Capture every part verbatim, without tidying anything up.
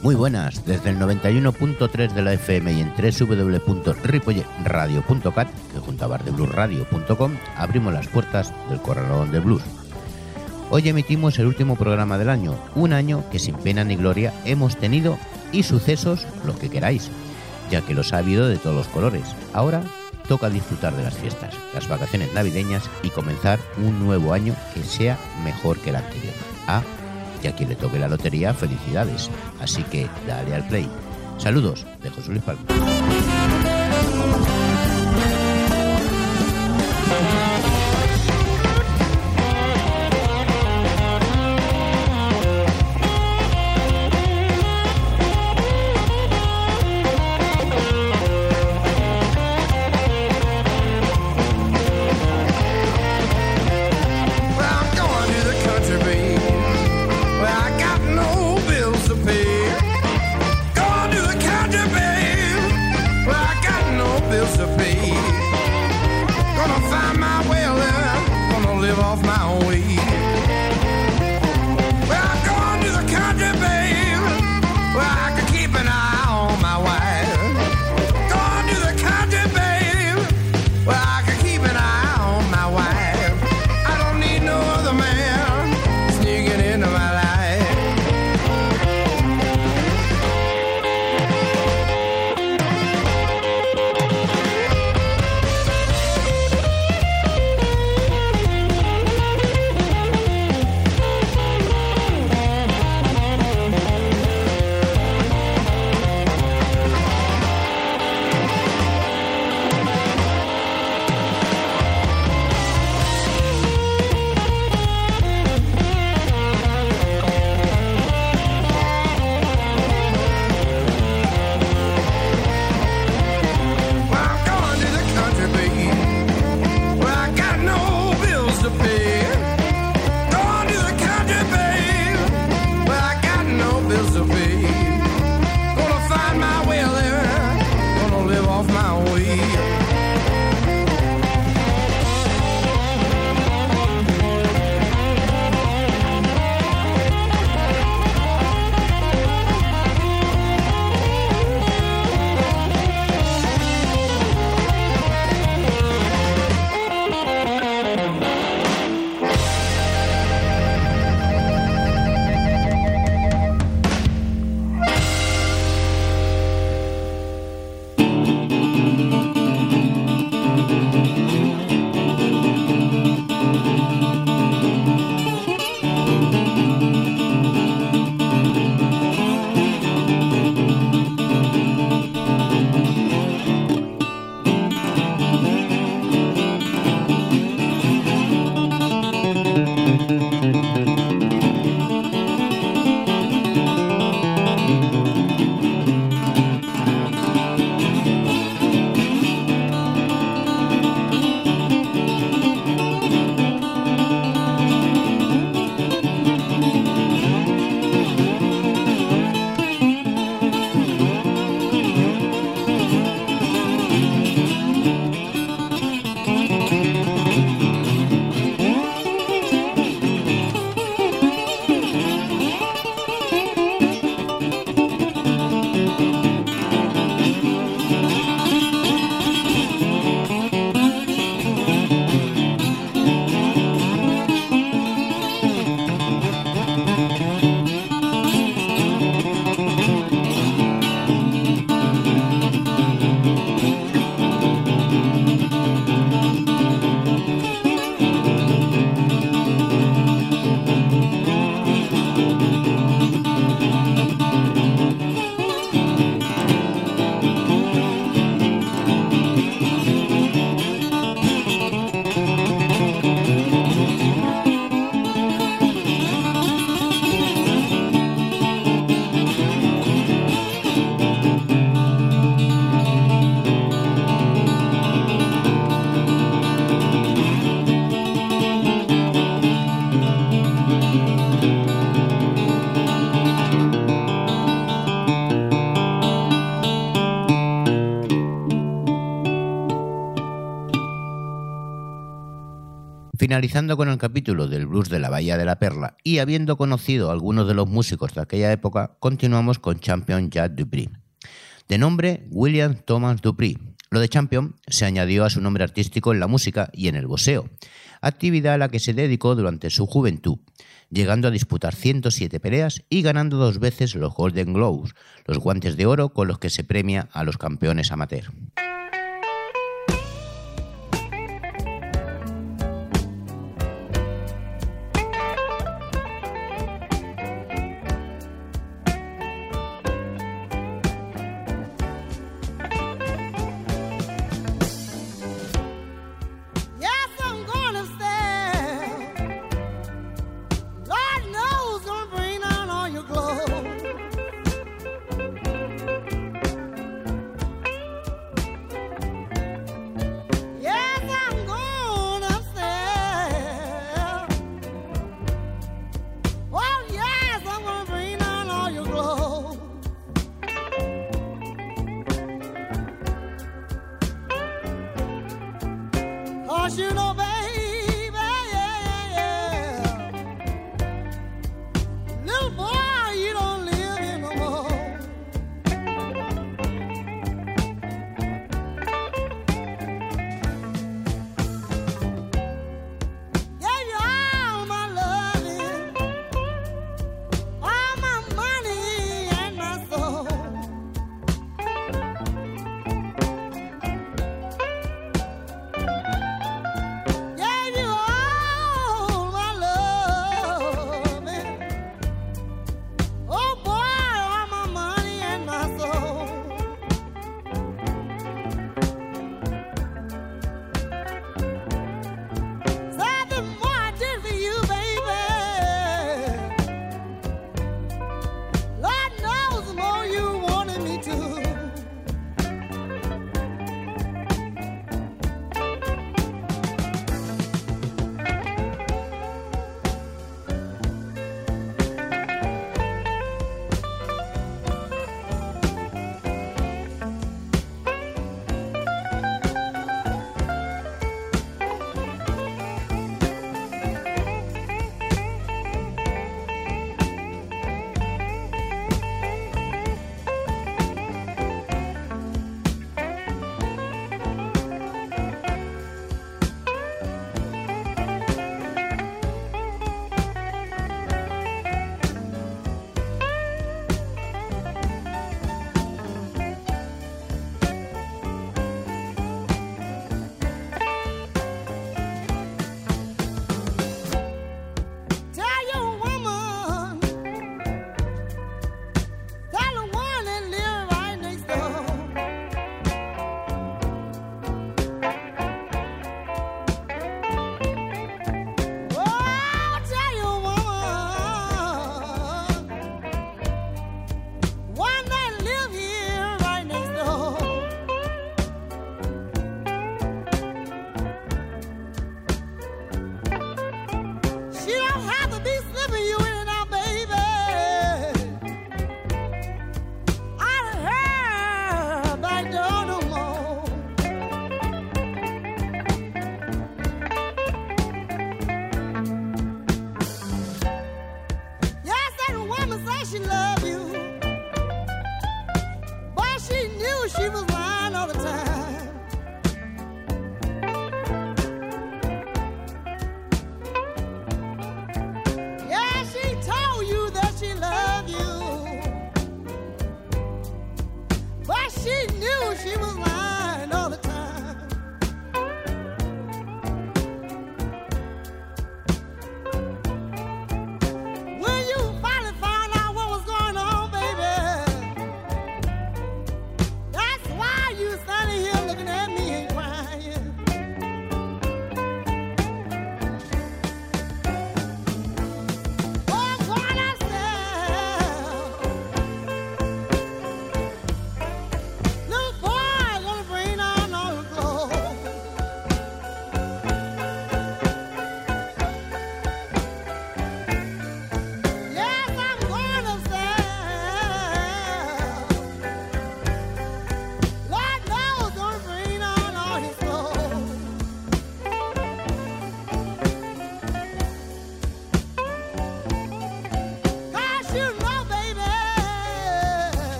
Muy buenas, desde el noventa y uno punto tres de la F M y en doble u doble u doble u punto ripollet radio punto cat, que junto a bar de blues radio punto com abrimos las puertas del Corralón del Blues. Hoy emitimos el último programa del año, un año que sin pena ni gloria hemos tenido y sucesos los que queráis, ya que los ha habido de todos los colores. Ahora toca disfrutar de las fiestas, las vacaciones navideñas y comenzar un nuevo año que sea mejor que el anterior. Ah, y a quien le toque la lotería, felicidades. Así que dale al play. Saludos de José Luis Palma. Bills to pay. finalizando con el capítulo del blues de la Bahía de la Perla y habiendo conocido a algunos de los músicos de aquella época, continuamos con Champion Jack Dupree. De nombre William Thomas Dupree, lo de Champion se añadió a su nombre artístico en la música y en el boxeo, actividad a la que se dedicó durante su juventud, llegando a disputar ciento siete peleas y ganando dos veces los Golden Gloves, los guantes de oro con los que se premia a los campeones amateur.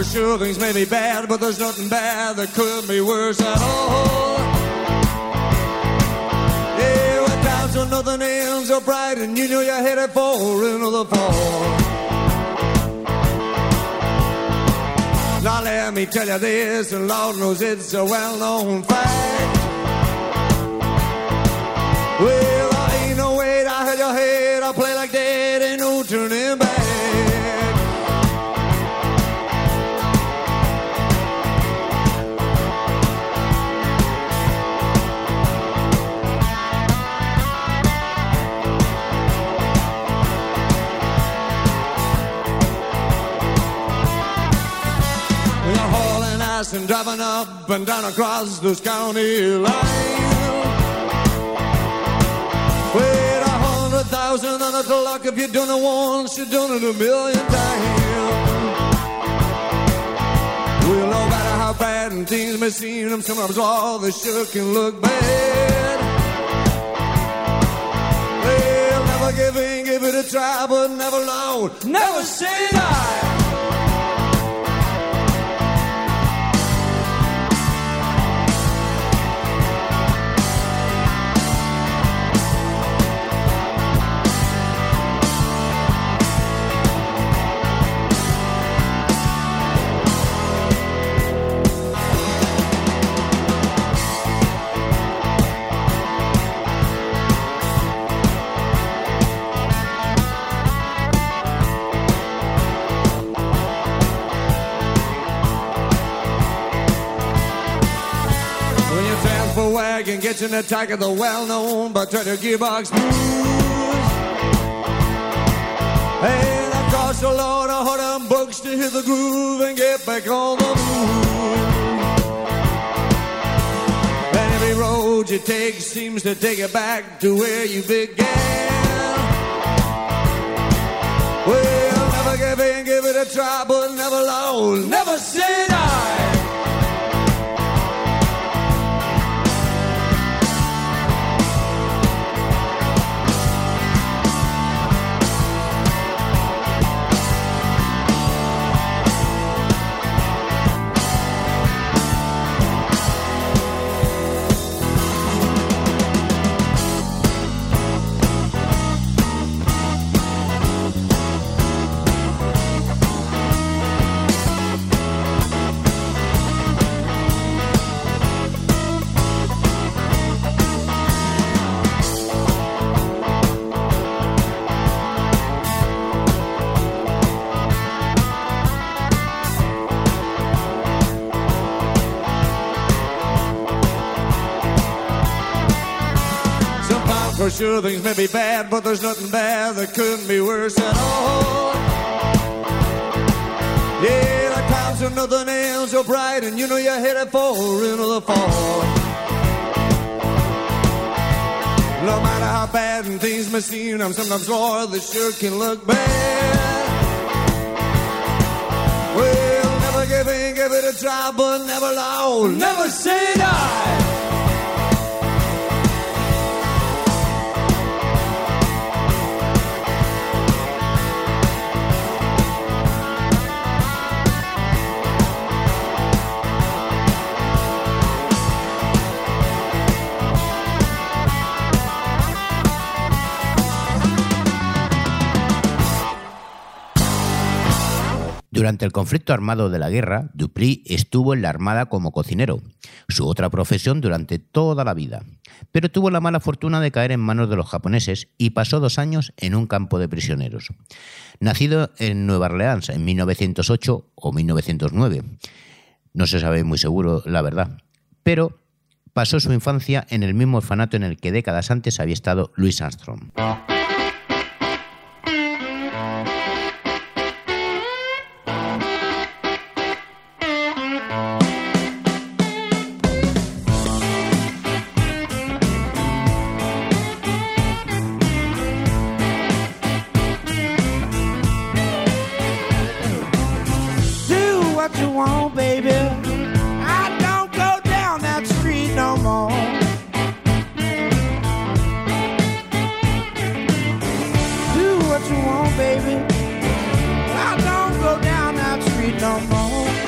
sure things may be bad, but there's nothing bad that could be worse at all. Yeah, when times when nothing ends so bright and you know you're headed for another fall. Now let me tell you this, and Lord knows it's a well-known fact. Well, I ain't no way to hide your head, I play like that, ain't no turning back. And driving up and down across those county lines. Wait a hundred thousand on the clock. If you've done it once, you've done it a million times. Well, no matter how bad and things may seem, them sometimes all they sure can look bad. Well, never give in, give it a try, but never alone, never say die. Wagon gets an attack of the well-known Bartender Gearbox Blues. Hey, that costs a lot of hard-earned bucks to hit the groove and get back on the move. And every road you take seems to take you back to where you began. Well, never give in, give it a try, but never low, never say die. For sure things may be bad, but there's nothing bad that couldn't be worse at all. Yeah, the times when nothing else so bright and you know you're headed for another fall. No matter how bad and things may seem, I'm sometimes Lord, they sure can look bad. Well, never give in, give it a try, but never low, never say die. Durante el conflicto armado de la guerra, Dupri estuvo en la Armada como cocinero, su otra profesión durante toda la vida, pero tuvo la mala fortuna de caer en manos de los japoneses y pasó dos años en un campo de prisioneros. Nacido en Nueva Orleans en mil novecientos ocho o mil novecientos nueve, no se sabe muy seguro la verdad, pero pasó su infancia en el mismo orfanato en el que décadas antes había estado Louis Armstrong. Baby, I don't go down that street no more.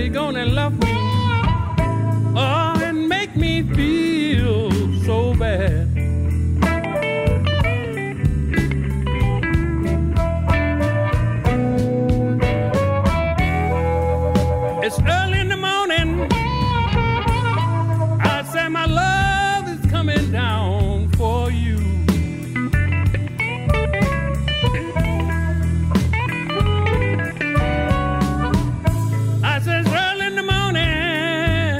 you gone and left me. Oh, and make me feel so bad. It's early in the morning. I say my love is coming down for you. I say it's early in the morning.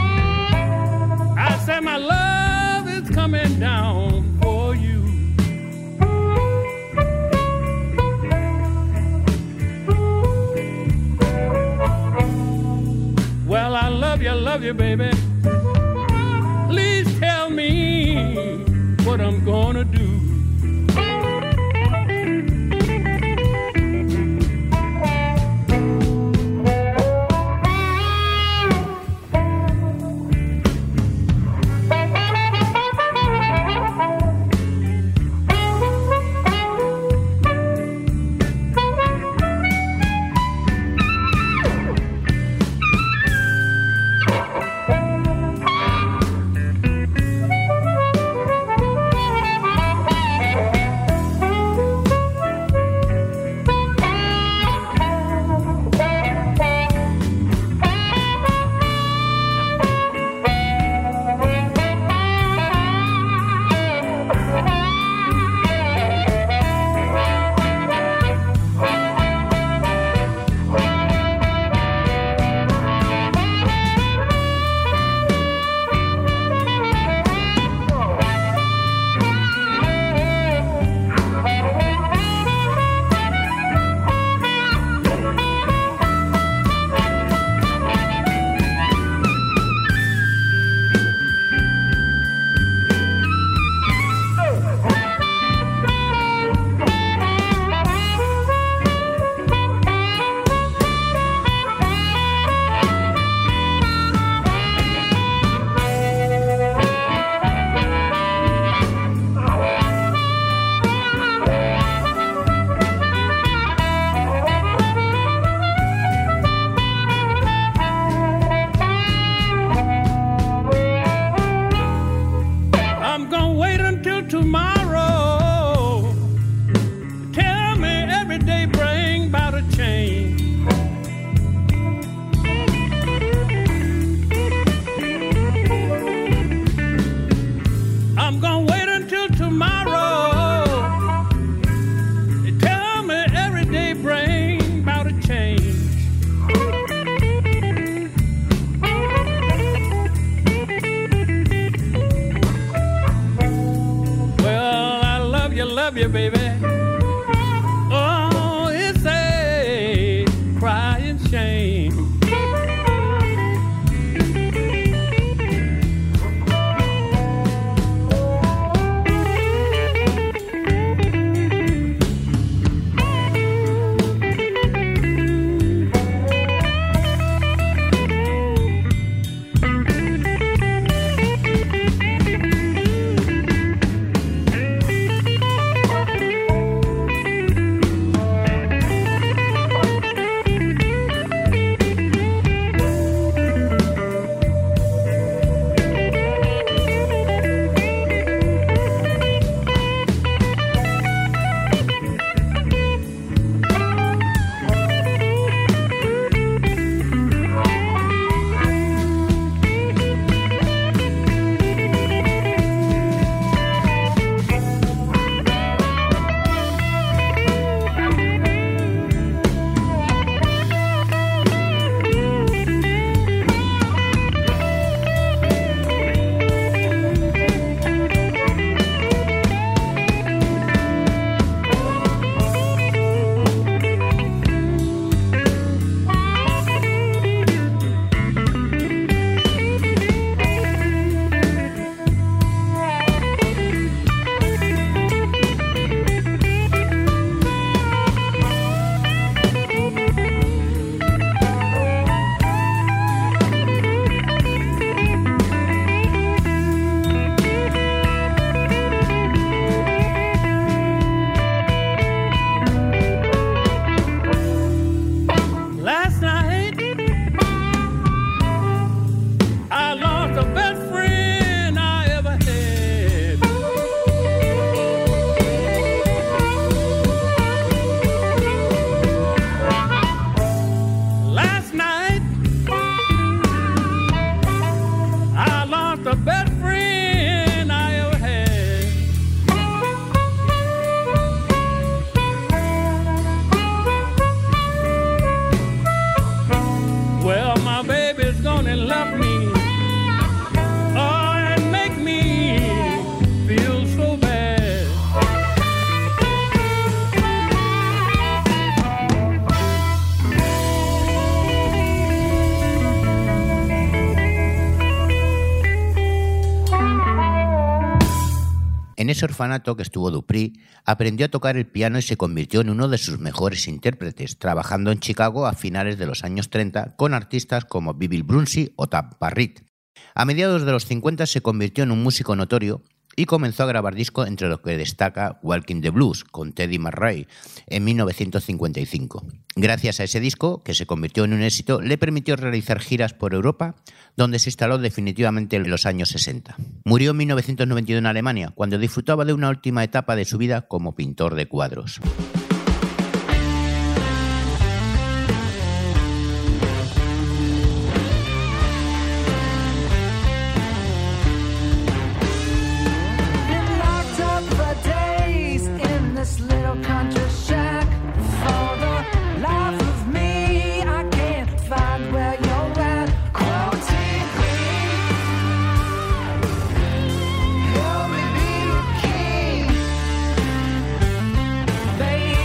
I say my love is coming down for you. Well, I love you, love you, baby. Please tell me what I'm gonna do. Love you, baby. Oh, ese orfanato que estuvo Dupri, aprendió a tocar el piano y se convirtió en uno de sus mejores intérpretes, trabajando en Chicago a finales de los años treinta con artistas como Bill Brunsey o Tab Barrett. A mediados de los cincuenta se convirtió en un músico notorio y comenzó a grabar discos, entre los que destaca Walking the Blues con Teddy McRae en mil novecientos cincuenta y cinco. Gracias a ese disco, que se convirtió en un éxito, le permitió realizar giras por Europa, donde se instaló definitivamente en los años sesenta. Murió en mil novecientos noventa y uno en Alemania, cuando disfrutaba de una última etapa de su vida como pintor de cuadros. Baby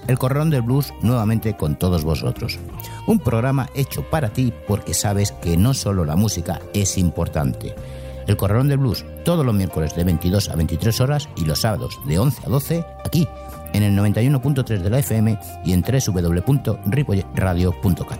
El Corralón del Blues nuevamente con todos vosotros. Un programa hecho para ti porque sabes que no solo la música es importante. El Corralón del Blues todos los miércoles de veintidós a veintitrés horas y los sábados de once a doce aquí en el noventa y uno punto tres de la F M y en doble u doble u doble u punto ripollet radio punto cat.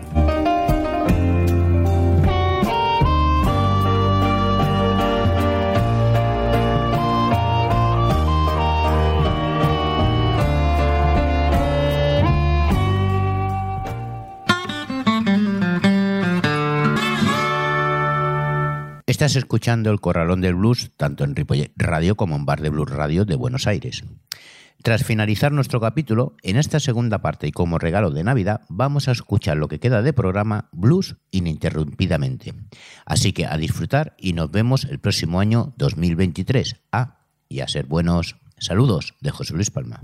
Estás escuchando el Corralón del Blues tanto en Ripollet Radio como en Bar de Blues Radio de Buenos Aires. Tras finalizar nuestro capítulo, en esta segunda parte y como regalo de Navidad, vamos a escuchar lo que queda de programa Blues ininterrumpidamente. Así que a disfrutar y nos vemos el próximo año dos mil veintitrés. Ah, y a ser buenos. Saludos de José Luis Palma.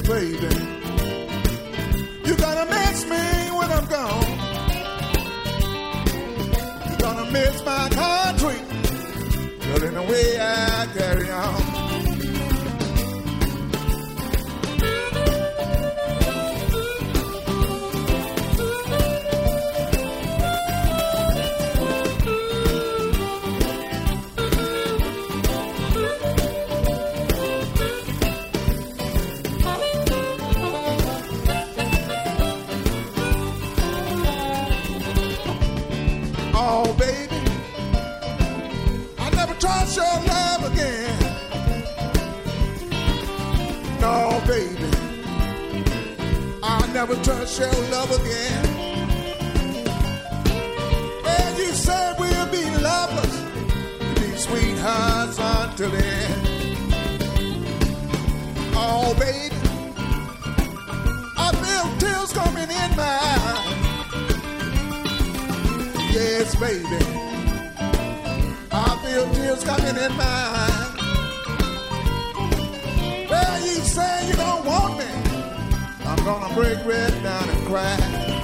baby. You're gonna miss me when I'm gone. You're gonna miss my country. But in the way I carry on. Oh, baby, I never trust your love again. No, baby, I'll never trust your love again. And you said we'll be lovers, be sweethearts until the end. Oh, baby, I feel tears coming in my eyes. Yes, baby, I feel tears coming in my eyes. Well, you say you don't want me, I'm gonna break red down and cry.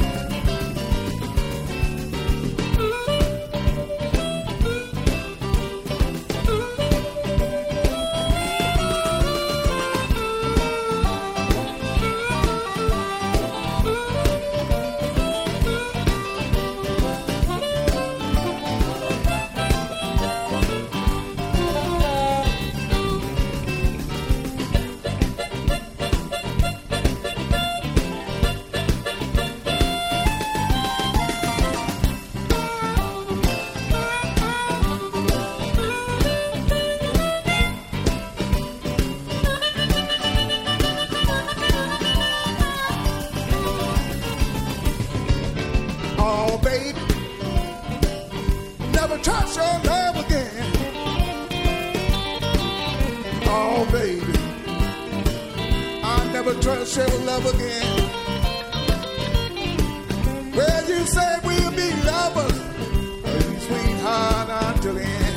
Oh, baby, never trust your love again. Oh, baby, I'll never trust your love again. Well, you said we'll be lovers, be sweetheart until the end.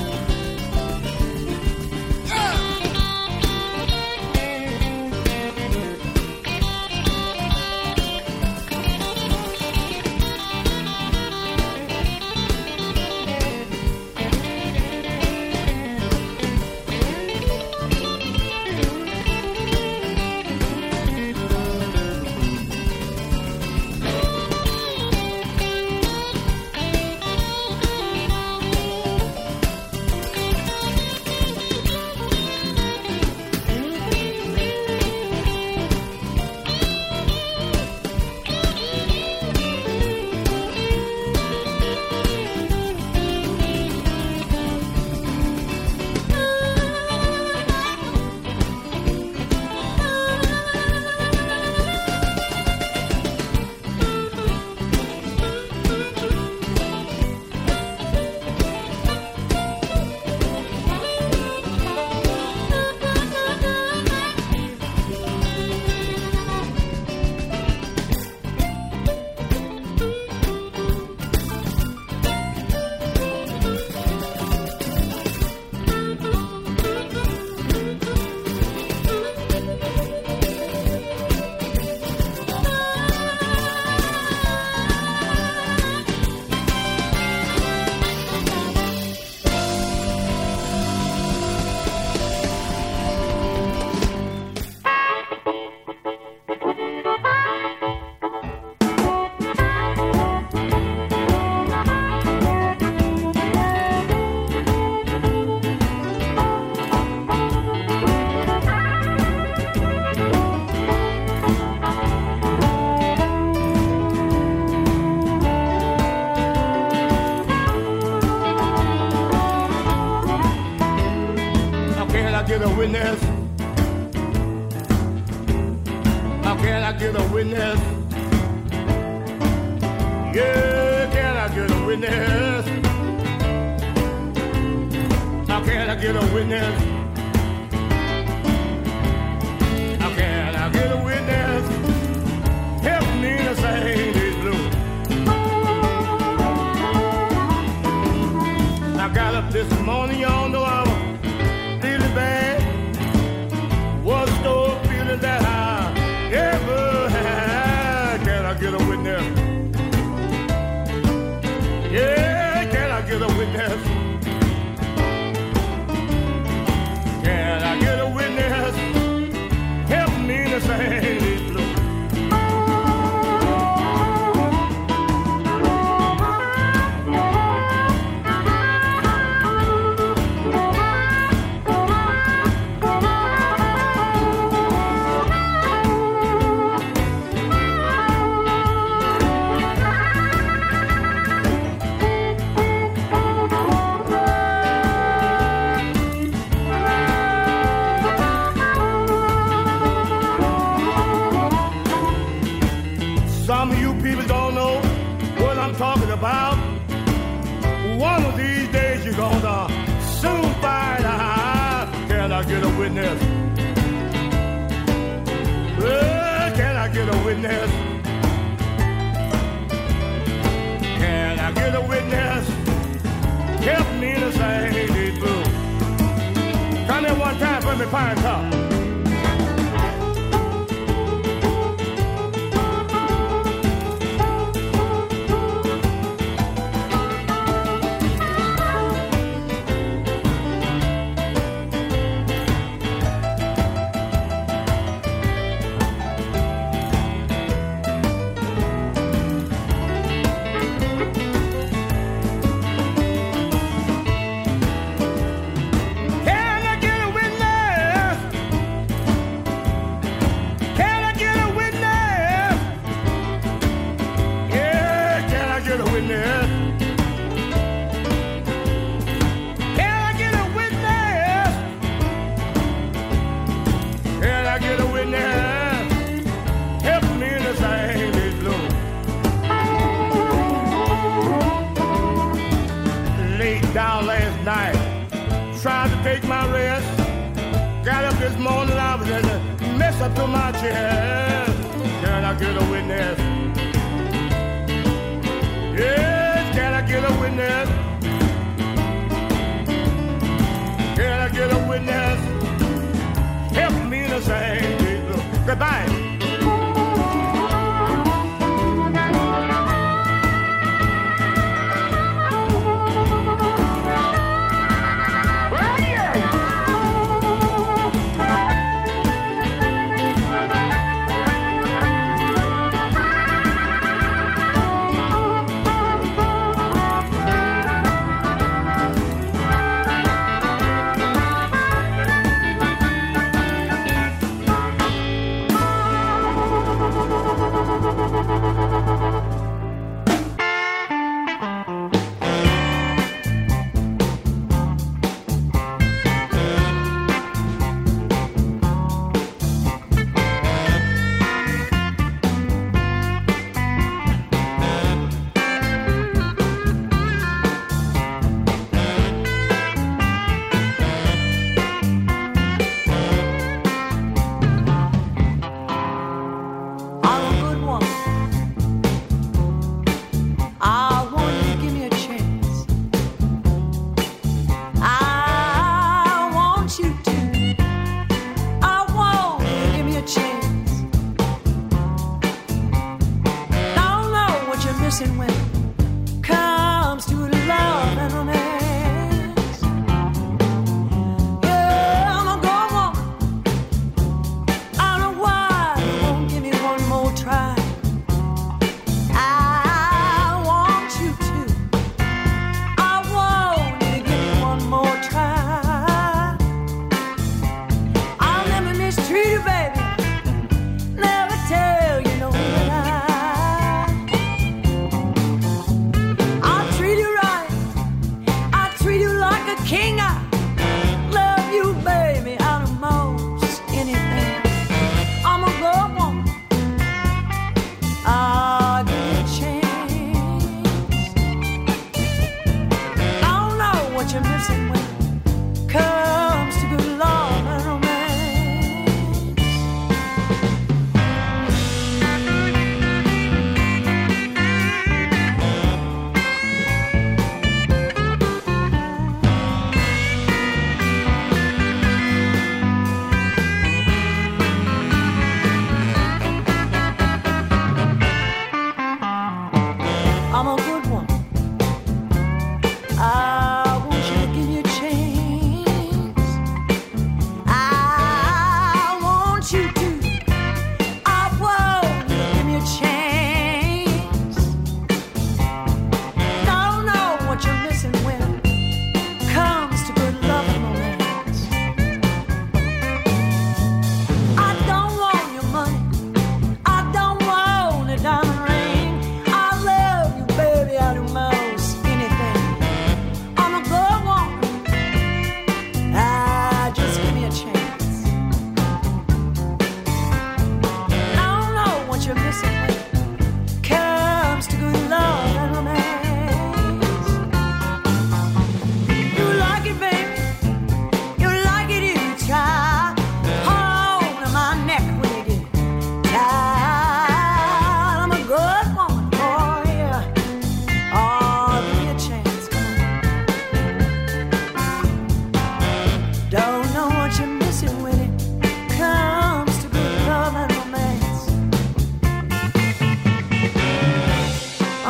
get a witness? How can I get a witness? Yeah, can I get a witness? How can I get a witness? How can I get a witness? Help me to sing this blues. I got up this morning, y'all know I was feeling bad. Was so feeling that high. pine top. Down last night, tried to take my rest. Got up this morning, I was in a mess up to my chest. Can I get a witness? Yes, can I get a witness? Can I get a witness? Help me to say goodbye.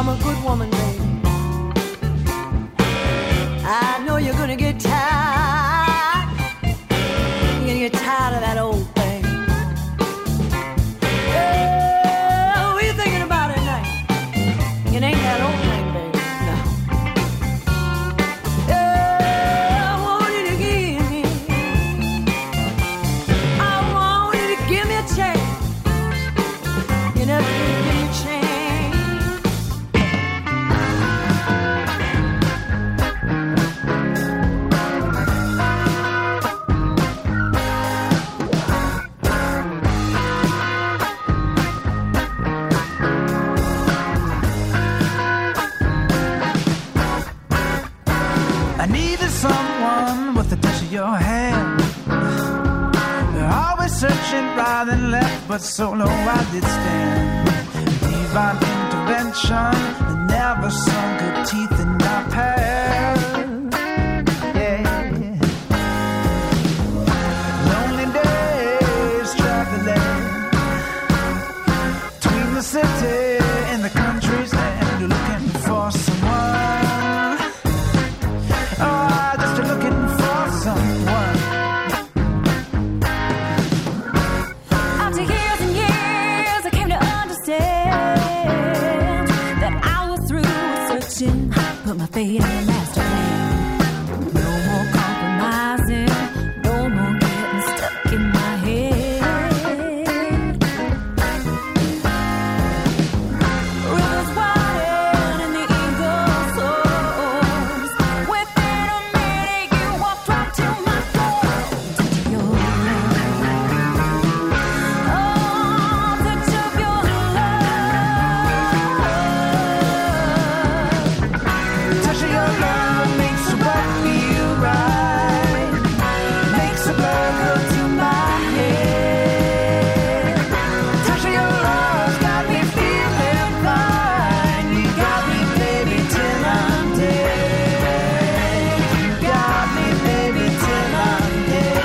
I'm a good woman, baby. I know you're gonna get tired. You're gonna get tired of that old thing. Yeah, what are you thinking about at night? It ain't that old thing, baby. No. Yeah, I want you to give me. I want you to give me a chance. You never did give me a chance. I needed someone with the touch of your hand. You're always searching right and left, but so low I did stand. Divine intervention, and never sunk her teeth in my past. Yeah. Lonely days traveling between the city and the country's end, looking for someone. Oh, just looking for someone. After years and years, I came to understand that I was through searching, put my fate in the master plan. No more compromising, no more getting stuck in my head. Rivers wide and the eagle soars. Within a minute, you walked right to my door. Touch of your love. Oh, touch of your love. Touch of your love makes the world feel right. Makes the blood go to my head. Touch of your love's got me feeling fine. You got me, baby, till I'm dead. You got me, baby, till I'm dead.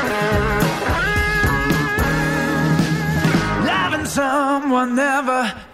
Loving someone never